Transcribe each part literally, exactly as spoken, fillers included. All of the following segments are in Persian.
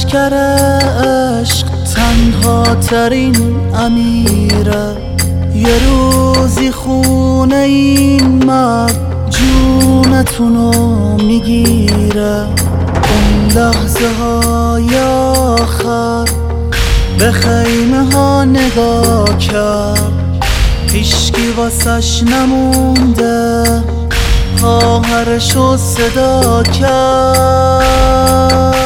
لشکر عشق تنها ترین امیره، یه روزی خونه این مرد جونتونو میگیره. اون لحظه های آخر به خیمه ها نگاه کرد، هیچکی واسش نمونده، خواهرشو صدا کرد.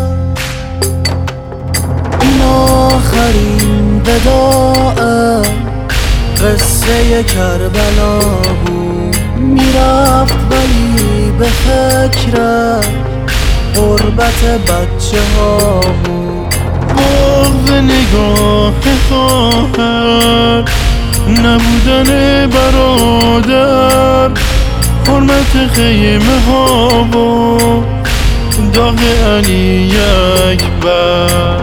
این آخرین وداع قصه کربلا بود، میرفت ولی به فکر غربت بچه ها بود. بغض نگاه خواهر، نبودن برادر، حرمت خیمه ها و داغ علی اکبر.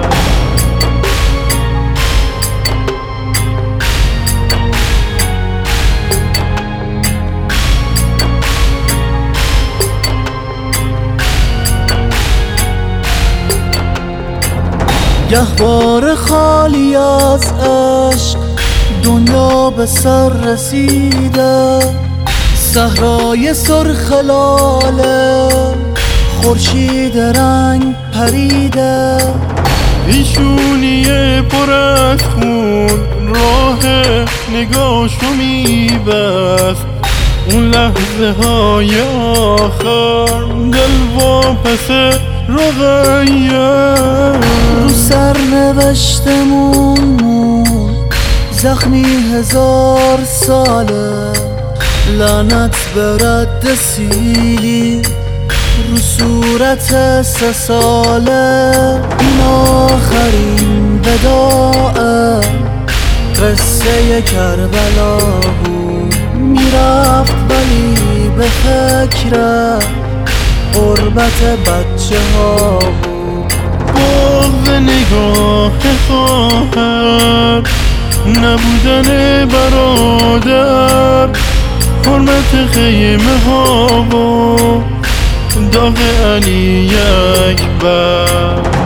گهواره خالی از عشق دنیا به سر رسیده، صحرای سرخ لاله خورشید رنگ پریده. پیشونی پر از خون راه نگاهشو میبست، اون لحظه های آخر دل واپس رقیه. رو سر نوشتمون زخمی هزار ساله، لعنت به رد سیلی رو صورت سه ساله. این آخرین وداع قصه کربلا بود، میرفت ولی به فکر غربت بچه ها بود. بغض نگاه خواهر، نبودن برادر، حرمت خیمه ها و داغ علی اکبر.